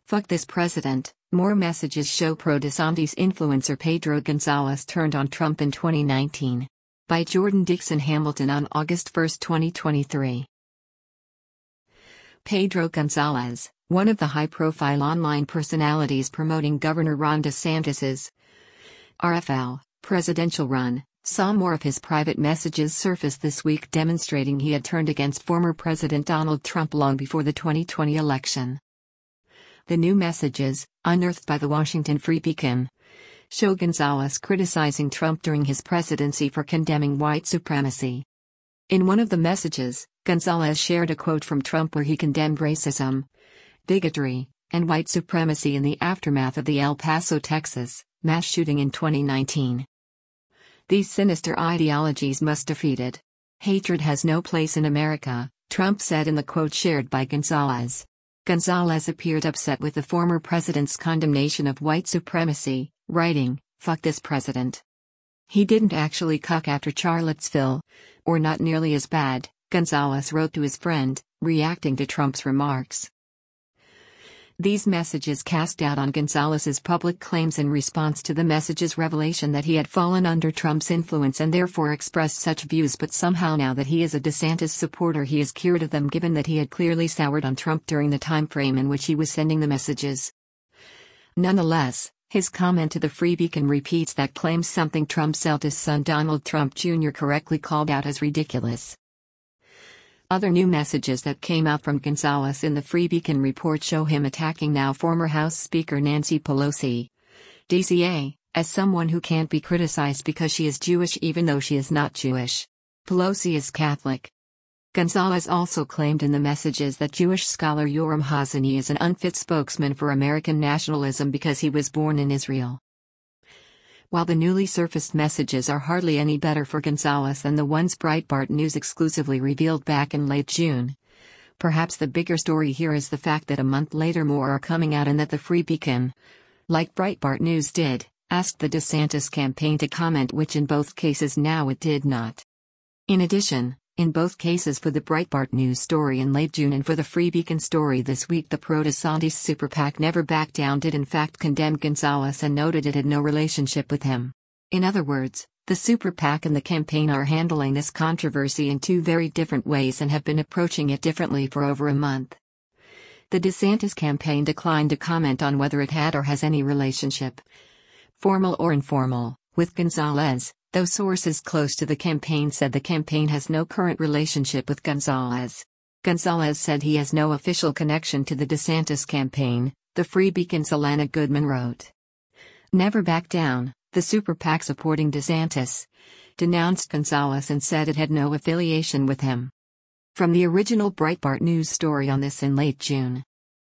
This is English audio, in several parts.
Fuck this president. More messages show pro-DeSantis influencer Pedro Gonzalez turned on Trump in 2019. By Jordan Dixon Hamilton on August 1, 2023. Pedro Gonzalez, one of the high-profile online personalities promoting Governor Ron DeSantis's RFL presidential run, saw more of his private messages surface this week demonstrating he had turned against former President Donald Trump long before the 2020 election. The new messages, unearthed by the Washington Free Beacon, show Gonzalez criticizing Trump during his presidency for condemning white supremacy. In one of the messages, Gonzalez shared a quote from Trump where he condemned racism, bigotry, and white supremacy in the aftermath of the El Paso, Texas, mass shooting in 2019. These sinister ideologies must be defeated. Hatred has no place in America, Trump said in the quote shared by Gonzalez. Gonzalez appeared upset with the former president's condemnation of white supremacy, writing, "Fuck this president. He didn't actually cuck after Charlottesville, or not nearly as bad," Gonzalez wrote to his friend, reacting to Trump's remarks. These messages cast doubt on Gonzalez's public claims in response to the message's revelation that he had fallen under Trump's influence and therefore expressed such views, but somehow now that he is a DeSantis supporter he is cured of them, given that he had clearly soured on Trump during the time frame in which he was sending the messages. Nonetheless, his comment to the Free Beacon repeats that claim, something Trump's eldest son Donald Trump Jr. correctly called out as ridiculous. Other new messages that came out from Gonzalez in the Free Beacon report show him attacking now former House Speaker Nancy Pelosi, DCA, as someone who can't be criticized because she is Jewish even though she is not Jewish. Pelosi is Catholic. Gonzalez also claimed in the messages that Jewish scholar Yoram Hazony is an unfit spokesman for American nationalism because he was born in Israel. While the newly surfaced messages are hardly any better for Gonzalez than the ones Breitbart News exclusively revealed back in late June, perhaps the bigger story here is the fact that a month later more are coming out and that the Free Beacon, like Breitbart News did, asked the DeSantis campaign to comment, which in both cases now it did not. In addition, in both cases, for the Breitbart News story in late June and for the Free Beacon story this week, the pro-DeSantis super PAC Never Back Down did in fact condemn Gonzalez and noted it had no relationship with him. In other words, the super PAC and the campaign are handling this controversy in two very different ways and have been approaching it differently for over a month. The DeSantis campaign declined to comment on whether it had or has any relationship, formal or informal, with Gonzalez, though sources close to the campaign said the campaign has no current relationship with Gonzalez. Gonzalez said he has no official connection to the DeSantis campaign, the Free Beacon's Alana Goodman wrote. Never Back Down, the super PAC supporting DeSantis, denounced Gonzalez and said it had no affiliation with him. From the original Breitbart News story on this in late June.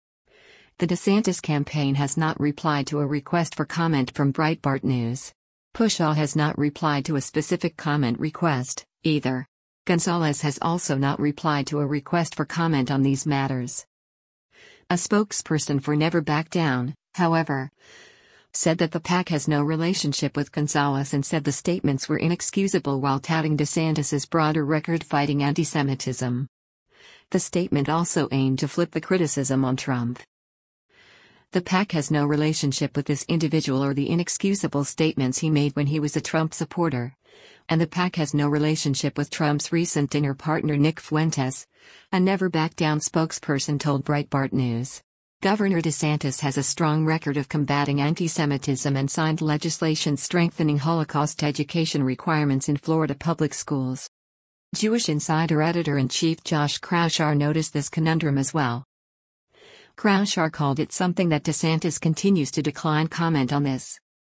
The DeSantis campaign has not replied to a request for comment from Breitbart News. Pushaw has not replied to a specific comment request, either. Gonzalez has also not replied to a request for comment on these matters. A spokesperson for Never Back Down, however, said that the PAC has no relationship with Gonzalez and said the statements were inexcusable while touting DeSantis's broader record fighting anti-Semitism. The statement also aimed to flip the criticism on Trump. The PAC has no relationship with this individual or the inexcusable statements he made when he was a Trump supporter. And the PAC has no relationship with Trump's recent dinner partner Nick Fuentes, a Never Back Down spokesperson told Breitbart News. Governor DeSantis has a strong record of combating anti-Semitism and signed legislation strengthening Holocaust education requirements in Florida public schools. Jewish Insider editor-in-chief Josh Kraushaar noticed this conundrum as well. Kraushaar called it something that DeSantis continues to decline comment on this.